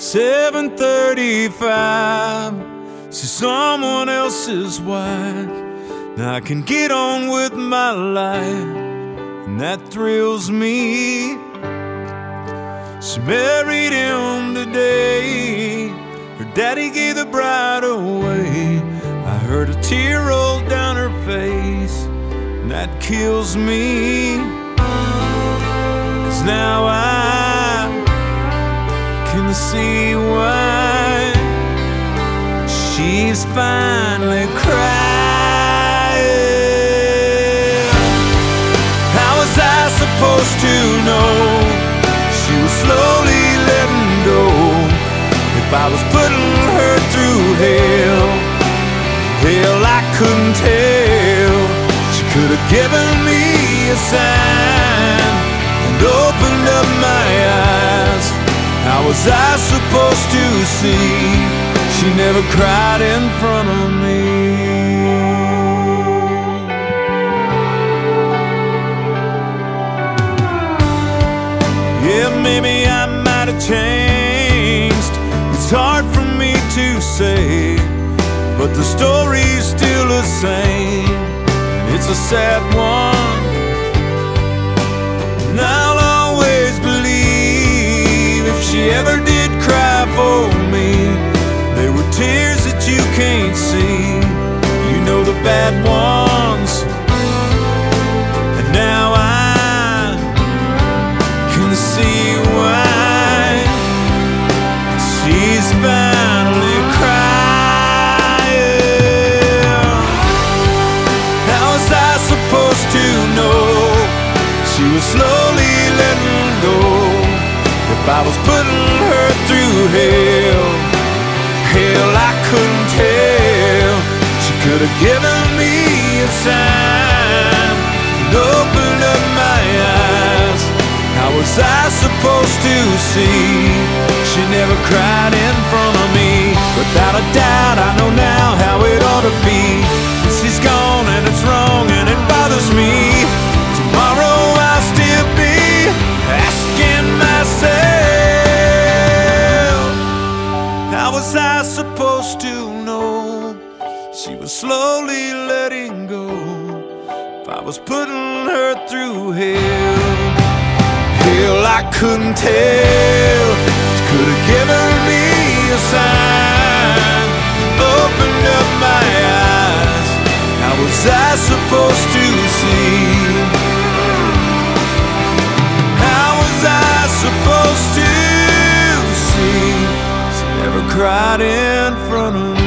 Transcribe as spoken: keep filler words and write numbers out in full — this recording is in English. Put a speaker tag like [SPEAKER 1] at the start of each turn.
[SPEAKER 1] seven thirty-five, she's someone else's wife. Now I can get on with my life, and that thrills me. She married him today. Her daddy gave the bride away. I heard a tear roll down her face, and that kills me. 'Cause now I can see why she's finally crying. How was I supposed to know she was slowly letting go? If I was putting her through hell, hell I couldn't tell. She could have given me a sign and opened up my eyes. How was I supposed to see she never cried in front of me? Yeah, maybe I might have changed. It's hard for me to say, but the story's still the same. It's a sad one, and I'll always believe if she ever did cry for me, there were tears that you can't see. You know, the bad ones. And now I can see why she's finally crying. How was I supposed to know she was slowly letting go? If I was putting her through hell, hell I couldn't tell. She could have given me a sign and opened up my eyes. How was I supposed to see she never cried in front of me? Without a doubt, I know now how it ought to be. But she's gone and it's wrong and it bothers me. Tomorrow I'll still be asking myself, how was I supposed to know she was slowly letting go? If I was putting her through hell, hell I couldn't tell. She could have given me a sign, opened up my eyes. How was I supposed to see? How was I supposed to see she never cried in front of me?